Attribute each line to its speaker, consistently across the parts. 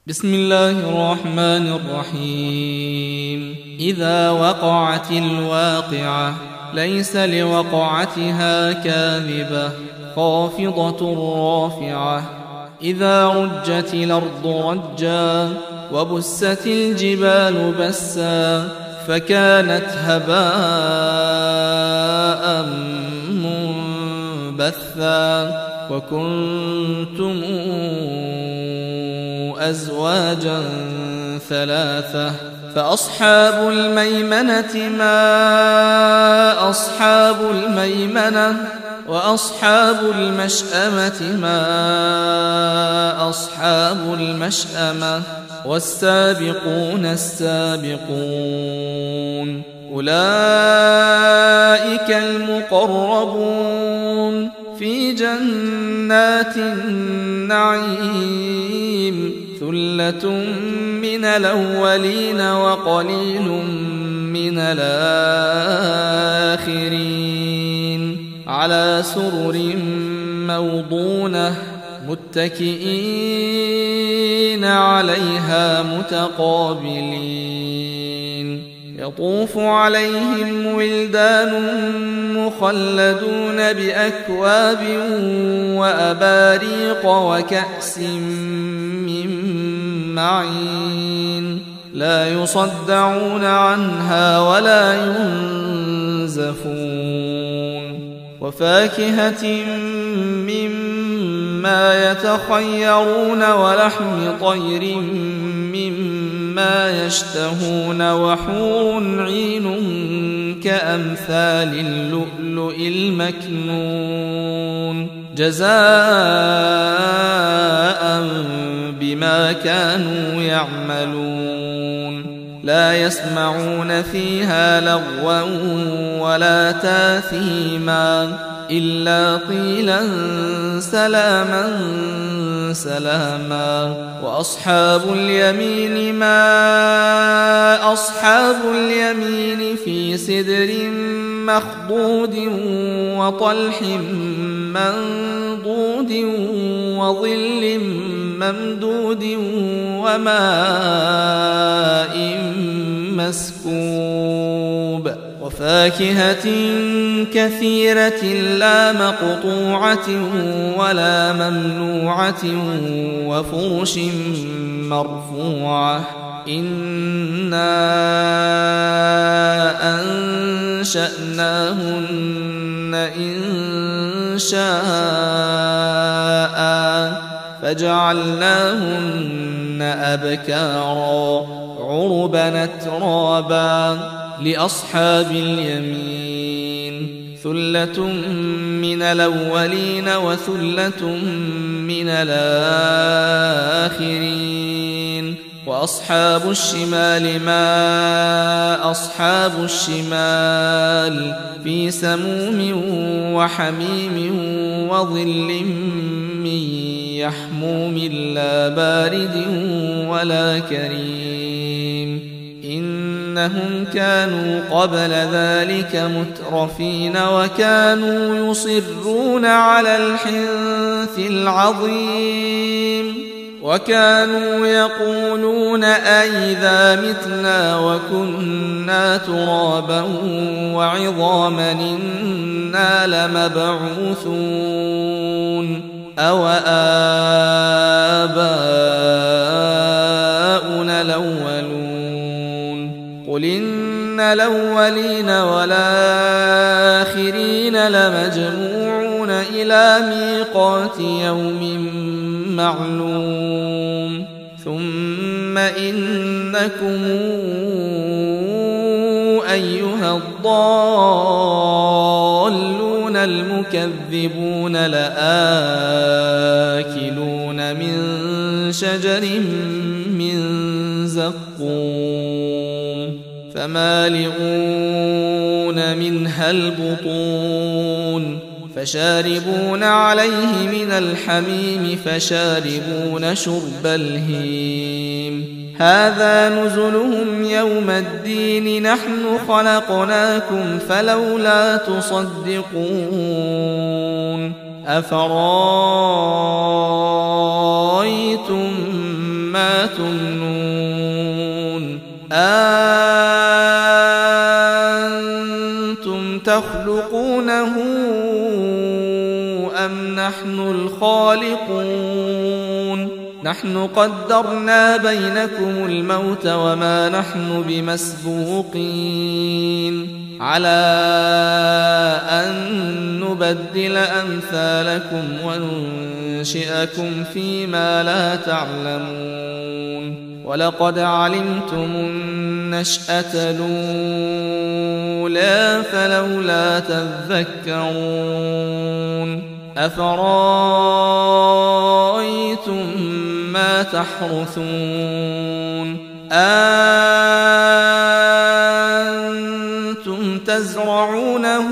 Speaker 1: بسم الله الرحمن الرحيم. إذا وقعت الواقعة ليس لوقعتها كاذبة خافضة رافعة. إذا رجت الأرض رجا وبست الجبال بسا فكانت هباء منبثا وكنتم أزواجا ثلاثة فأصحاب الميمنة ما أصحاب الميمنة وأصحاب المشأمة ما أصحاب المشأمة والسابقون السابقون أولئك المقربون في جنات النعيم ثلة من الأولين وقليل من الآخرين على سرر موضونة متكئين عليها متقابلين يطوف عليهم ولدان مخلدون بأكواب وأباريق وكأس من معين لا يصدعون عنها ولا ينزفون وفاكهة مما يتخيرون ولحم طير مما يشتهون وحور عين كأمثال اللؤلؤ المكنون جزاء بما كانوا يعملون لا يسمعون فيها لغوا ولا تاثيما إلا قيلا سلاما سلاما وأصحاب اليمين ما أصحاب اليمين في سدر مخضود وطلح منضود وظل ممدود وماء مسكوب وفاكهة كثيرة لا مقطوعة ولا ممنوعة وفرش مرفوعة إنا أنشأناهن إنشاء فجعلناهن أبكارا عربا أترابا لأصحاب اليمين ثلة من الأولين وثلة من الآخرين وأصحاب الشمال ما أصحاب الشمال في سموم وحميم وظل من يحموم لا بارد ولا كريم إنهم كانوا قبل ذلك مترفين وكانوا يصرون على الحنث العظيم وكانوا يقولون أئذا متنا وكنا ترابا وعظاما إنا لمبعوثون أو آباؤنا الأولون قل إن الأولين والآخرين لمجموعون إلى ميقات يوم معلوم ثم إنكم أيها الضالون المكذبون لآكلون من شجر من زقوم فمالئون منها البطون فشاربون عليه من الحميم فشاربون شرب الهيم هذا نزلهم يوم الدين نحن خلقناكم فلولا تصدقون أفرأيتم ما تمنون أنتم تخلقونه أم نحن الخالقون نحن قدرنا بينكم الموت وما نحن بمسبوقين على أن نبدل أمثالكم وننشئكم فيما لا تعلمون ولقد علمتم النشأة الأولى فلولا تذكرون أفرأيتم ما تحرثون أنتم تزرعونه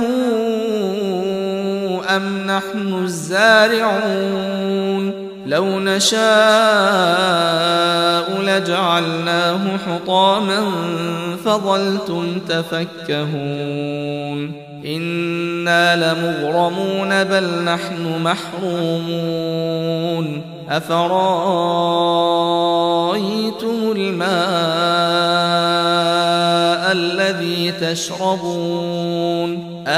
Speaker 1: أم نحن الزارعون لو نشاء لجعلناه حطاما فظلتم تفكهون إنا لمغرمون بل نحن محرومون أفرأيتم الماء الذي تشربون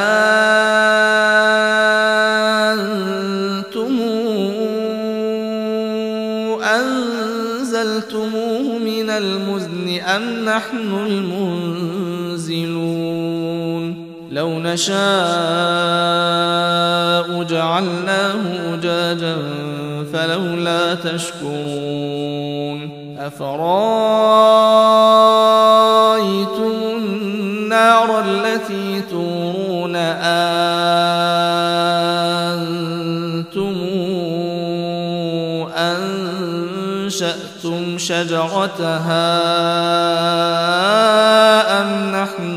Speaker 1: أنتم أنزلتموه من المزن أم نحن المنزلون لو نشاء جعلناه أجاجا فلولا تشكرون أفرأيتم النار التي تورون أنتم أنشأتم شجرتها أم نحن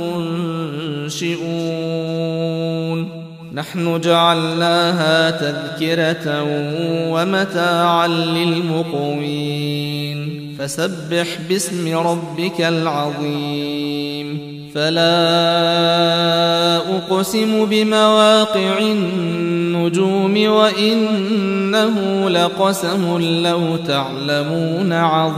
Speaker 1: المنشئون نحن جعلناها تذكرة ومتاعا للمقوين فسبح باسم ربك العظيم فلا أقسم بمواقع النجوم وإنه لقسم لو تعلمون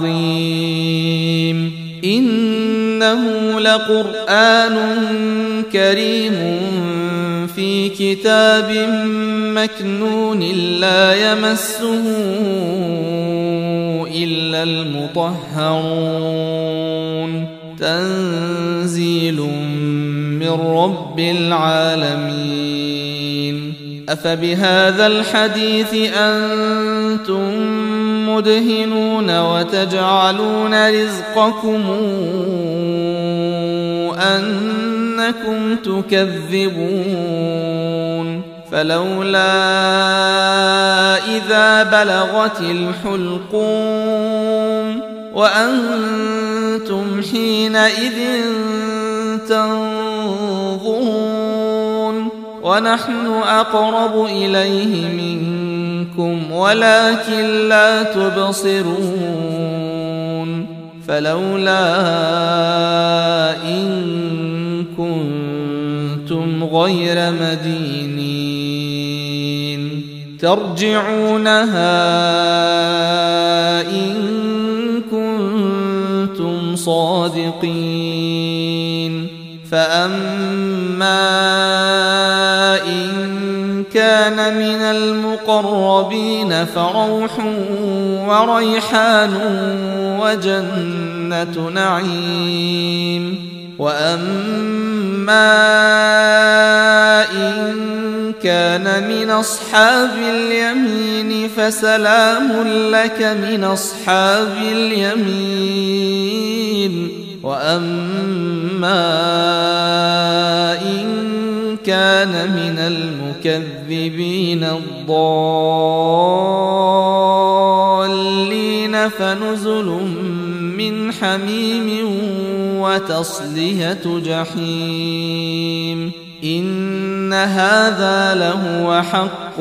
Speaker 1: عظيم إنه لقرآن كريم في كتاب مكنون لا يمسه إلا المطهرون تنزيل من رب العالمين أفبهذا الحديث أنتم مدهنون وتجعلون رزقكم أنكم تكذبون فلولا إذا بلغت الحلقوم وأنتم حينئذ تنظرون ونحن أقرب إليه منكم ولكن لا تبصرون فلولا إن كنتم غير مدينين ترجعونها إن كنتم صادقين فأما إن كان من المقربين فروح وريحان وجنة نعيم وأما إن كان من أصحاب اليمين فسلام لك من أصحاب اليمين وأما إن كان من المكذبين الضالين فنزل من حميم وتصلية جحيم إن هذا لهو حق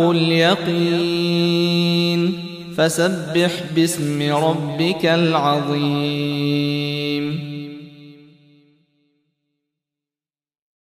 Speaker 1: اليقين فسبح باسم ربك العظيم